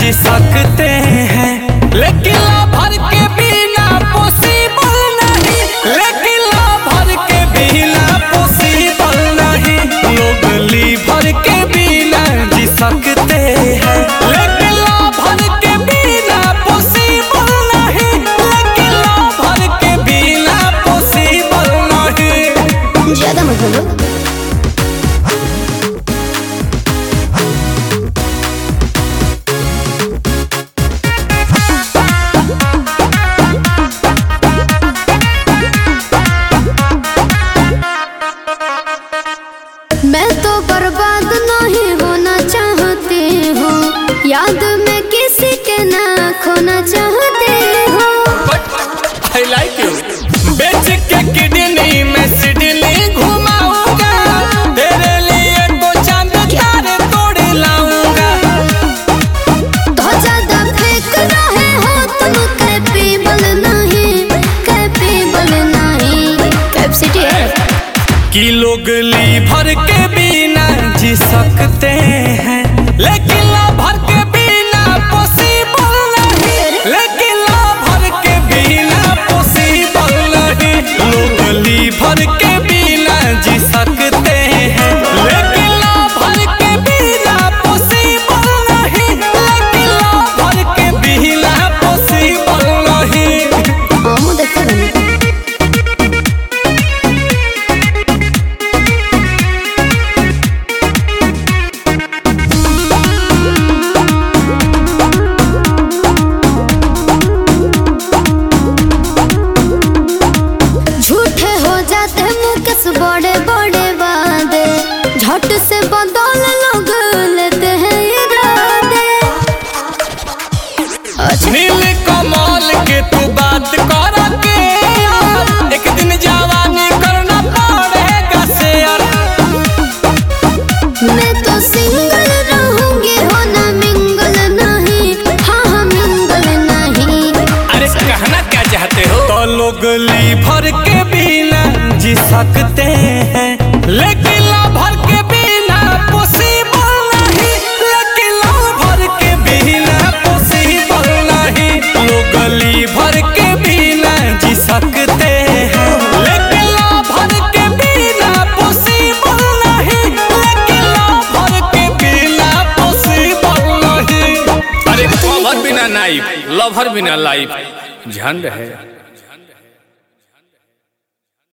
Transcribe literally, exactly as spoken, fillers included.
जी सकते हैं, लेकिन लवर के बिना पॉसिबल नहीं, लेकिन लवर के बिना पॉसिबल नहीं। लोग लीवर के बिना जी सकते हैं, लेकिन लवर के बिना पॉसिबल नहीं, लेकिन लवर के बिना पॉसिबल नहीं। ज्यादा मत बोलो। मैं तो बर्बाद नहीं होना चाहती हूँ, याद में किसी के ना खोना चाहती हूँ। I like you। बेच के किडनी में सिडनी घुमाऊंगा, तेरे लिए तो चांद तारे तोड़ लाऊंगा। तो ज्यादा फेंक रहे हो तुम, कैपेबल नहीं, कैपेबल नहीं। कैपेसिटी है कि लोग लीवर के बिना जी सकते हैं, लेकिन लवर के बिना पॉसिबल नहीं, लेकिन लवर के बिना पॉसिबल नहीं। लोग लीवर के बिना जी सकते हैं, लेकिन लवर के बिना पॉसिबल नहीं, लेकिन लवर के बिना पॉसिबल नहीं। मुँह देखते बने। झूठे हो जाते मुकस बड़े बड़े वादे, झट से बदल लोग लेते हैं इरादे। अच्छा नील कमल के तू बात कर के यार, एक दिन जवानी करना पड़ेगा शेयर। मैं तो सिंगल रहूंगी, हो ना मिंगल नहीं। हाँ हाँ मिंगल नहीं। अरे कहना क्या चाहते हो? तो लोग लीवर के बिना जी सकते हैं, लेकिन लवर के बिना पॉसिबल नहीं, लेकिन लवर के बिना पॉसिबल नहीं। लोग लीवर के बिना जी सकते हैं, लेकिन लवर के बिना पॉसिबल नहीं, लेकिन लवर के बिना पॉसिबल नहीं। अरे लवर बिना नाइफ, लवर बिना लाइफ, झंड है।